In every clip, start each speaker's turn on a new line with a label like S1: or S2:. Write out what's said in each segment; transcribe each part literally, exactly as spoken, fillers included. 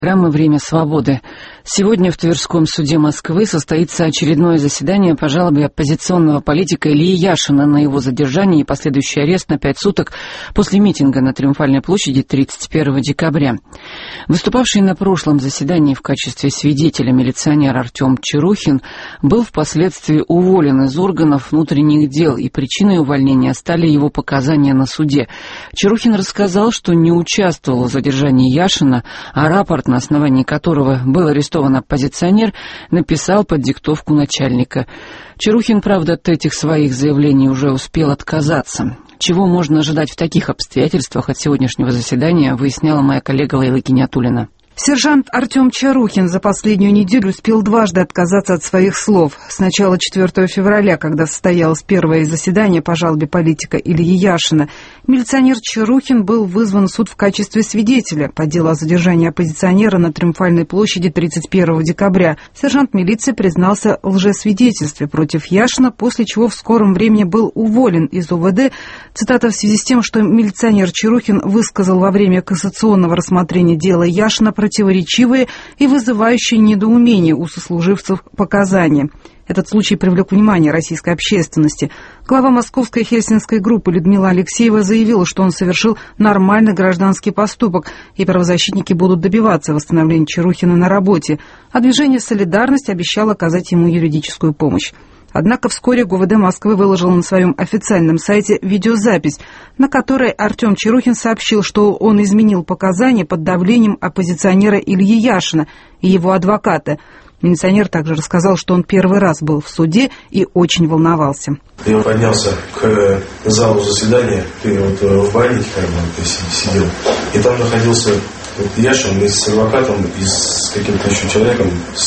S1: Программа «Время свободы». Сегодня в Тверском суде Москвы состоится очередное заседание по жалобе оппозиционного политика Ильи Яшина на его задержание и последующий арест на пять суток после митинга на Триумфальной площади тридцать первого декабря. Выступавший на прошлом заседании в качестве свидетеля милиционер Артем Чарухин был впоследствии уволен из органов внутренних дел, и причиной увольнения стали его показания на суде. Чарухин рассказал, что не участвовал в задержании Яшина, а рапорт, на основании которого был арестован оппозиционер, написал под диктовку начальника. Чарухин, правда, от этих своих заявлений уже успел отказаться. Чего можно ожидать в таких обстоятельствах от сегодняшнего заседания, выясняла моя коллега Лейла Гиниатуллина.
S2: Сержант Артем Чарухин за последнюю неделю успел дважды отказаться от своих слов. Сначала четвёртого февраля, когда состоялось первое заседание по жалобе политика Ильи Яшина, милиционер Чарухин был вызван в суд в качестве свидетеля по делу о задержании оппозиционера на Триумфальной площади тридцать первого декабря. Сержант милиции признался в лжесвидетельстве против Яшина, после чего в скором времени был уволен из УВД. Цитата: в связи с тем, что милиционер Чарухин высказал во время кассационного рассмотрения дела Яшина противоречивые и вызывающие недоумение у сослуживцев показания. Этот случай привлек внимание российской общественности. Глава московской хельсинской группы Людмила Алексеева заявила, что он совершил нормальный гражданский поступок, и правозащитники будут добиваться восстановления Чарухина на работе, а движение «Солидарность» обещало оказать ему юридическую помощь. Однако вскоре ГУВД Москвы выложил на своем официальном сайте видеозапись, на которой Артем Чарухин сообщил, что он изменил показания под давлением оппозиционера Ильи Яшина и его адвоката. Милиционер также рассказал, что он первый раз был в суде и очень волновался.
S3: Я поднялся к залу заседания, ты вот в больнике как бы ты сидел, и там находился Яшин вместе с адвокатом и с каким-то еще человеком,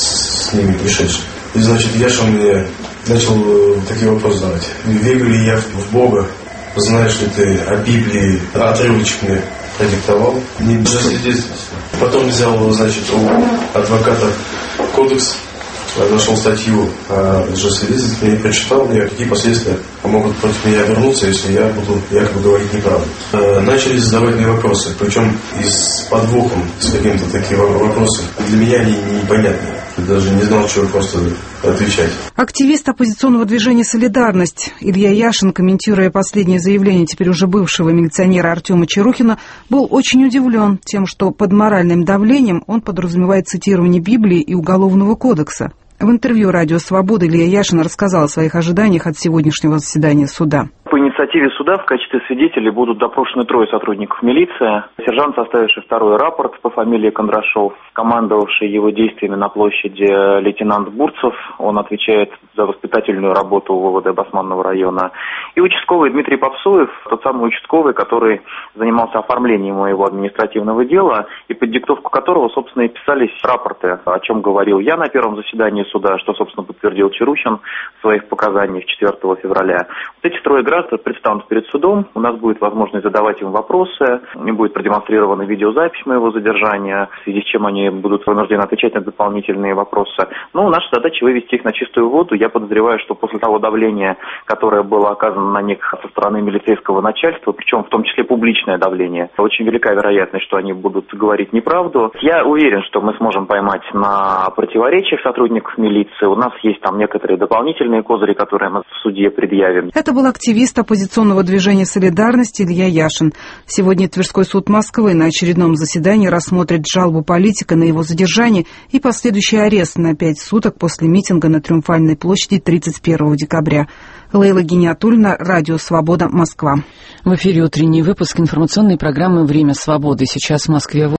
S3: с ними пришедшим. И, значит, Яшин мне начал такие вопросы задавать. Верю ли я в Бога? Знаешь ли ты о Библии? Отрывочек мне продиктовал. Не свидетельство. Потом взял, значит, у адвоката кодекс, нашел статью о лжесвидетельстве и прочитал мне, какие последствия могут против меня вернуться, если я буду якобы говорить неправду. Начали задавать мне вопросы, причем и с подвохом, с какими-то такими вопросами. Для меня они непонятны. Я даже не знал, чего просто отвечать.
S2: Активист оппозиционного движения «Солидарность» Илья Яшин, комментируя последнее заявление теперь уже бывшего милиционера Артема Чарухина, был очень удивлен тем, что под моральным давлением он подразумевает цитирование Библии и Уголовного кодекса. В интервью «Радио Свобода» Илья Яшин рассказал о своих ожиданиях от сегодняшнего заседания суда.
S4: По инициативе суда в качестве свидетелей будут допрошены трое сотрудников милиции. Сержант, составивший второй рапорт по фамилии Кондрашов, командовавший его действиями на площади лейтенант Бурцев, он отвечает за воспитательную работу ВВД Басманного района, и участковый Дмитрий Попсуев, тот самый участковый, который занимался оформлением моего административного дела, и под диктовку которого, собственно, и писались рапорты, о чем говорил я на первом заседании суда, что, собственно, подтвердил Чарухин в своих показаниях четвёртого февраля. Вот эти трое граждан предстанут перед судом, у нас будет возможность задавать им вопросы, им будет продемонстрирована видеозапись моего задержания, в связи с чем они будут вынуждены отвечать на дополнительные вопросы. Но наша задача вывести их на чистую воду. Я подозреваю, что после того давления, которое было оказано на них со стороны милицейского начальства, причем в том числе публичное давление, очень велика вероятность, что они будут говорить неправду. Я уверен, что мы сможем поймать на противоречиях сотрудников милиции. У нас есть там некоторые дополнительные козыри, которые мы в суде предъявим.
S2: Это был активист оппозиционного движения «Солидарность» Илья Яшин. Сегодня Тверской суд Москвы на очередном заседании рассмотрит жалобу политика на его задержание и последующий арест на пять суток после митинга на Триумфальной площади тридцать первого декабря. Лейла Гиниатуллина, Радио Свобода, Москва.
S1: В эфире утренний выпуск информационной программы «Время свободы». Сейчас в Москве